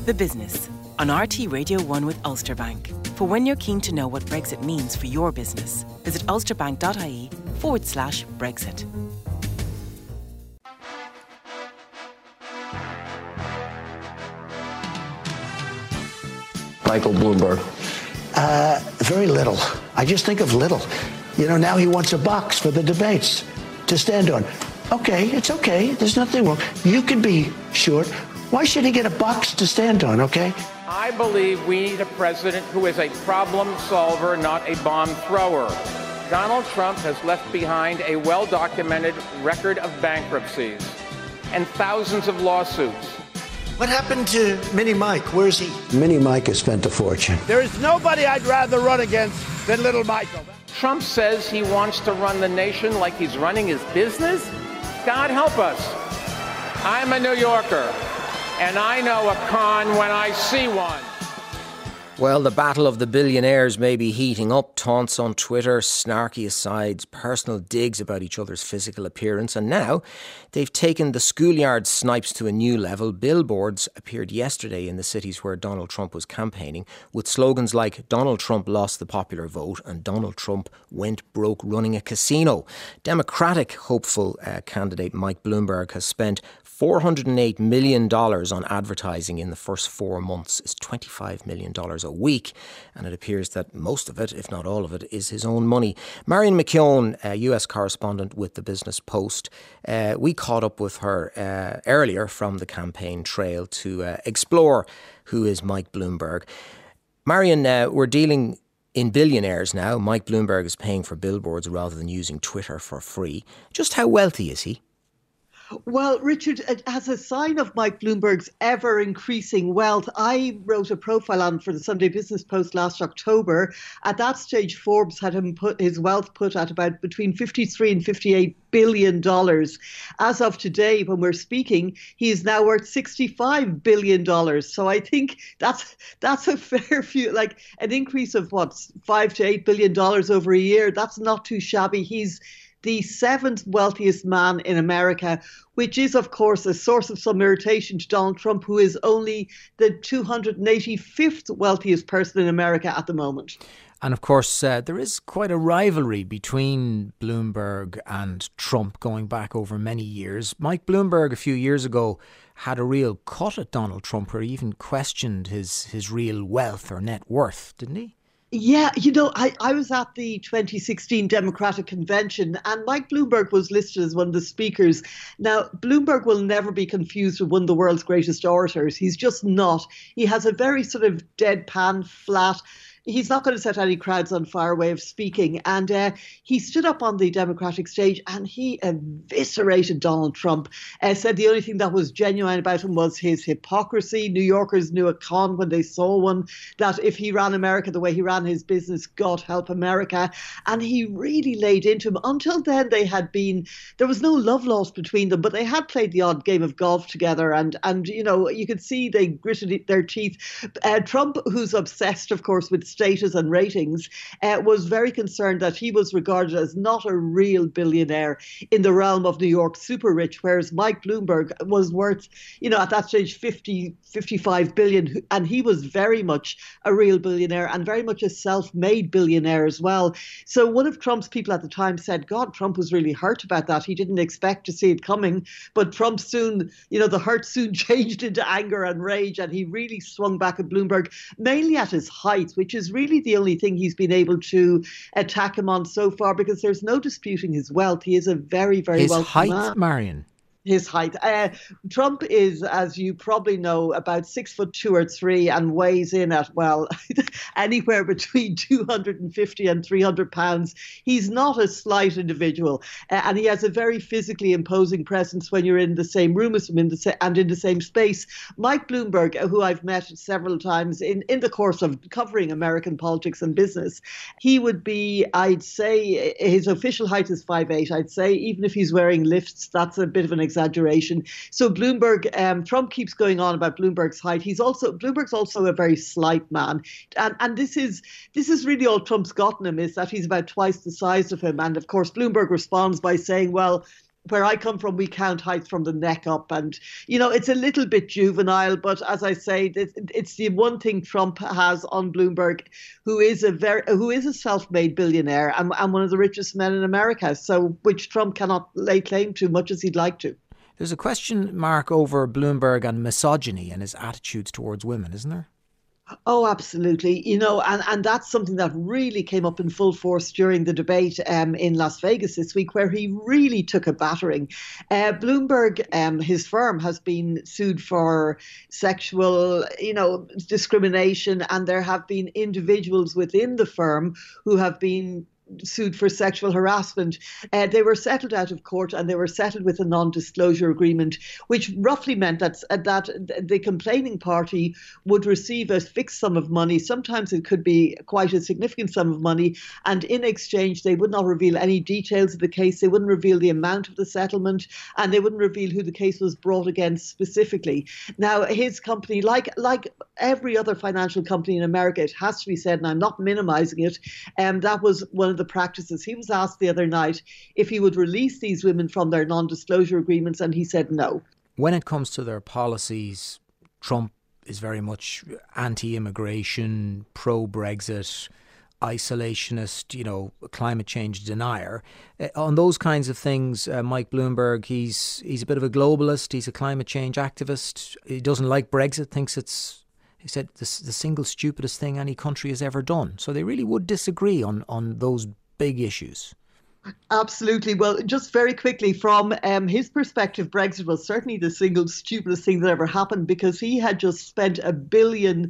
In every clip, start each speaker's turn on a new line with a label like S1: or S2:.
S1: The Business on RT Radio 1 with Ulster Bank. For when you're keen to know what Brexit means for your business, visit ulsterbank.ie/Brexit.
S2: Michael Bloomberg.
S3: Very little. I just think of little. You know, now he wants a box for the debates to stand on. Okay, it's okay. There's nothing wrong. You can be short. Why should he get a box to stand on, okay?
S4: I believe we need a president who is a problem solver, not a bomb thrower. Donald Trump has left behind a well-documented record of bankruptcies and thousands of lawsuits.
S3: What happened to Mini Mike? Where's he? Mini Mike has spent a fortune.
S5: There is nobody I'd rather run against than Little Michael.
S4: Trump says he wants to run the nation like he's running his business? God help us. I'm a New Yorker, and I know a con when I see one.
S6: Well, the battle of the billionaires may be heating up. Taunts on Twitter, snarky asides, personal digs about each other's physical appearance. And now they've taken the schoolyard snipes to a new level. Billboards appeared yesterday in the cities where Donald Trump was campaigning with slogans like Donald Trump lost the popular vote and Donald Trump went broke running a casino. Democratic hopeful candidate Mike Bloomberg has spent $408 million on advertising in the first 4 months. Is $25 million a week, and it appears that most of it, if not all of it, is his own money. Marion McKeown, US correspondent with the Business Post, we caught up with her earlier from the campaign trail to explore who is Mike Bloomberg. Marion, we're dealing in billionaires now. Mike Bloomberg is paying for billboards rather than using Twitter for free. Just how wealthy is he?
S7: Well, Richard, as a sign of Mike Bloomberg's ever-increasing wealth, I wrote a profile on for the Sunday Business Post last October. At that stage, Forbes had his wealth put at about between $53 and $58 billion. As of today, when we're speaking, he is now worth $65 billion. So I think that's a fair few, like an increase of $5 to $8 billion over a year. That's not too shabby. He's the 7th wealthiest man in America, which is, of course, a source of some irritation to Donald Trump, who is only the 285th wealthiest person in America at the moment.
S8: And of course, there is quite a rivalry between Bloomberg and Trump going back over many years. Mike Bloomberg, a few years ago, had a real cut at Donald Trump where he even questioned his real wealth or net worth, didn't he?
S7: Yeah, you know, I was at the 2016 Democratic Convention and Mike Bloomberg was listed as one of the speakers. Now, Bloomberg will never be confused with one of the world's greatest orators. He's just not. He has a very sort of deadpan, flat, he's not going to set any crowds on fire way of speaking. And he stood up on the Democratic stage and he eviscerated Donald Trump. Said the only thing that was genuine about him was his hypocrisy. New Yorkers knew a con when they saw one, that if he ran America the way he ran his business, God help America. And he really laid into him. Until then, there was no love lost between them, but they had played the odd game of golf together. And you know, you could see they gritted their teeth. Trump, who's obsessed, of course, with status and ratings, was very concerned that he was regarded as not a real billionaire in the realm of New York super rich, whereas Mike Bloomberg was worth, you know, at that stage 55 billion, and he was very much a real billionaire and very much a self-made billionaire as well. So one of Trump's people at the time said, God, Trump was really hurt about that. He didn't expect to see it coming, but Trump soon, you know, the hurt soon changed into anger and rage, and he really swung back at Bloomberg, mainly at his height, which is really the only thing he's been able to attack him on so far, because there's no disputing his wealth. He is a very, very wealthy man.
S8: His height, Marion?
S7: His height. Trump is, as you probably know, about 6'2" or 3" and weighs in at, well, anywhere between 250 and 300 pounds. He's not a slight individual, and he has a very physically imposing presence when you're in the same room as him and in the same space. Mike Bloomberg, who I've met several times in the course of covering American politics and business, he would be, I'd say, his official height is 5'8". I'd say even if he's wearing lifts, that's a bit of an exaggeration. So Bloomberg, Trump keeps going on about Bloomberg's height. Bloomberg's also a very slight man, and this is really all Trump's gotten him, is that he's about twice the size of him. And of course, Bloomberg responds by saying, well, where I come from, we count height from the neck up. And, it's a little bit juvenile. But as I say, it's the one thing Trump has on Bloomberg, who is a self-made billionaire and one of the richest men in America. So which Trump cannot lay claim to much as he'd like to.
S8: There's a question mark over Bloomberg and misogyny and his attitudes towards women, isn't there?
S7: Oh, absolutely. And that's something that really came up in full force during the debate in Las Vegas this week, where he really took a battering. Bloomberg, his firm, has been sued for sexual, discrimination, and there have been individuals within the firm who have been sued for sexual harassment. They were settled out of court, and they were settled with a non-disclosure agreement, which roughly meant that the complaining party would receive a fixed sum of money. Sometimes it could be quite a significant sum of money, and in exchange they would not reveal any details of the case. They wouldn't reveal the amount of the settlement, and they wouldn't reveal who the case was brought against specifically. Now, his company, like every other financial company in America, it has to be said, and I'm not minimizing it, that was one of the practices. He was asked the other night if he would release these women from their non-disclosure agreements, and he said no.
S8: When it comes to their policies, Trump is very much anti-immigration, pro-Brexit, isolationist, climate change denier. On those kinds of things, Mike Bloomberg, he's a bit of a globalist. He's a climate change activist. He doesn't like Brexit, thinks it's, he said, the single stupidest thing any country has ever done. So they really would disagree on those big issues.
S7: Absolutely. Well, just very quickly, from his perspective, Brexit was certainly the single stupidest thing that ever happened, because he had just spent £1 billion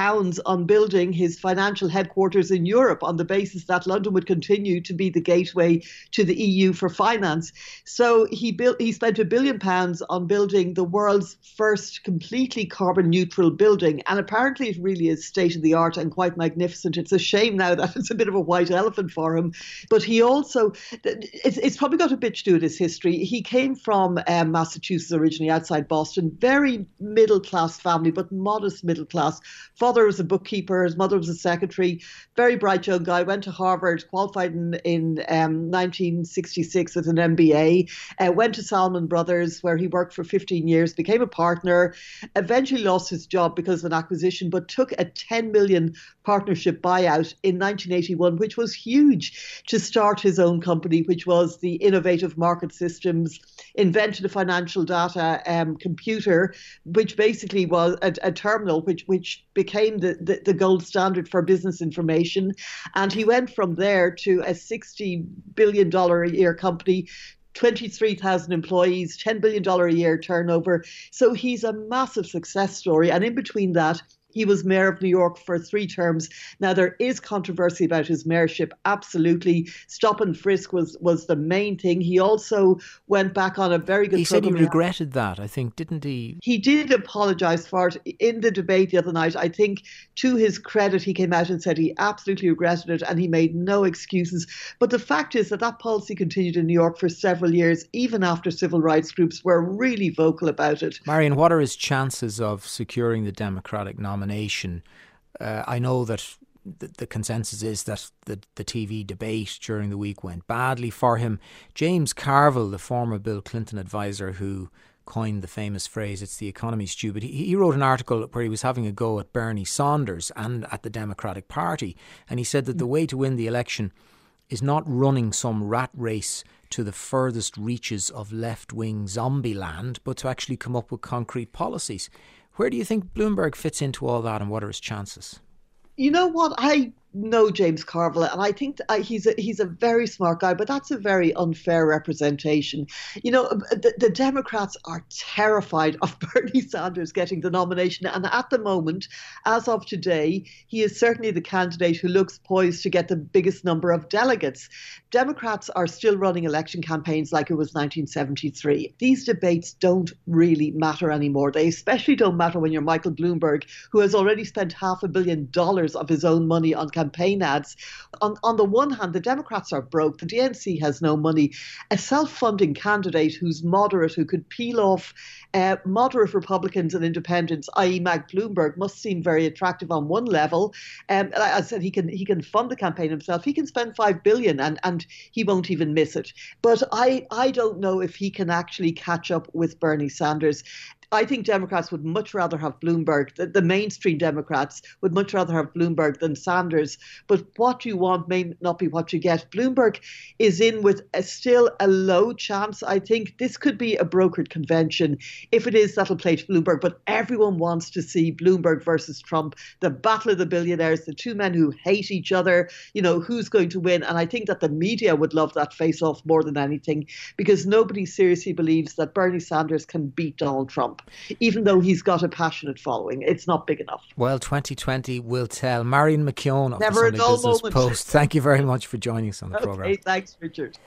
S7: on building his financial headquarters in Europe on the basis that London would continue to be the gateway to the EU for finance. So he spent £1 billion on building the world's first completely carbon neutral building. And apparently it really is state of the art and quite magnificent. It's a shame now that it's a bit of a white elephant for him. But he also, it's probably got a bit to do with his history. He came from Massachusetts originally, outside Boston, very middle class family, but modest middle class. Father was a bookkeeper, his mother was a secretary, very bright young guy, went to Harvard, qualified in 1966 with an MBA, went to Salomon Brothers where he worked for 15 years, became a partner, eventually lost his job because of an acquisition, but took a 10 million partnership buyout in 1981, which was huge, to start his own company, which was the Innovative Market Systems, invented a financial data computer, which basically was a terminal which became the gold standard for business information. And he went from there to a $60 billion a year company, 23,000 employees, $10 billion a year turnover. So he's a massive success story. And in between that, he was mayor of New York for 3 terms. Now, there is controversy about his mayorship, absolutely. Stop and frisk was the main thing. He also went back on a very good
S8: program. He said he regretted that, I think, didn't he? He
S7: did apologise for it in the debate the other night. I think, to his credit, he came out and said he absolutely regretted it and he made no excuses. But the fact is that policy continued in New York for several years, even after civil rights groups were really vocal about it.
S8: Marion, what are his chances of securing the Democratic nomination? I know that the consensus is that the TV debate during the week went badly for him. James Carville, the former Bill Clinton advisor who coined the famous phrase, "It's the economy, stupid," he wrote an article where he was having a go at Bernie Sanders and at the Democratic Party. And he said that the way to win the election is not running some rat race to the furthest reaches of left-wing zombie land, but to actually come up with concrete policies. Where do you think Bloomberg fits into all that, and what are his chances?
S7: You know what? I know James Carville, and I think he's a very smart guy, but that's a very unfair representation. The Democrats are terrified of Bernie Sanders getting the nomination, and at the moment, as of today, he is certainly the candidate who looks poised to get the biggest number of delegates. Democrats are still running election campaigns like it was 1973. These debates don't really matter anymore. They especially don't matter when you're Michael Bloomberg, who has already spent $500 million of his own money on campaign campaign ads. On the one hand, the Democrats are broke. The DNC has no money. A self-funding candidate who's moderate, who could peel off moderate Republicans and independents, i.e. Mike Bloomberg, must seem very attractive on one level. As I said, he can fund the campaign himself. He can spend $5 billion and he won't even miss it. But I don't know if he can actually catch up with Bernie Sanders. I think Democrats would much rather have Bloomberg. The mainstream Democrats would much rather have Bloomberg than Sanders. But what you want may not be what you get. Bloomberg is in with still a low chance. I think this could be a brokered convention. If it is, that'll play to Bloomberg. But everyone wants to see Bloomberg versus Trump, the battle of the billionaires, the two men who hate each other, who's going to win. And I think that the media would love that face-off more than anything, because nobody seriously believes that Bernie Sanders can beat Donald Trump. Even though he's got a passionate following, it's not big enough.
S8: Well, 2020 will tell. Marion McKeown of
S7: Never
S8: the Sunday Business Post, thank you very much for joining us on the programme.
S7: Okay, thanks, Richard.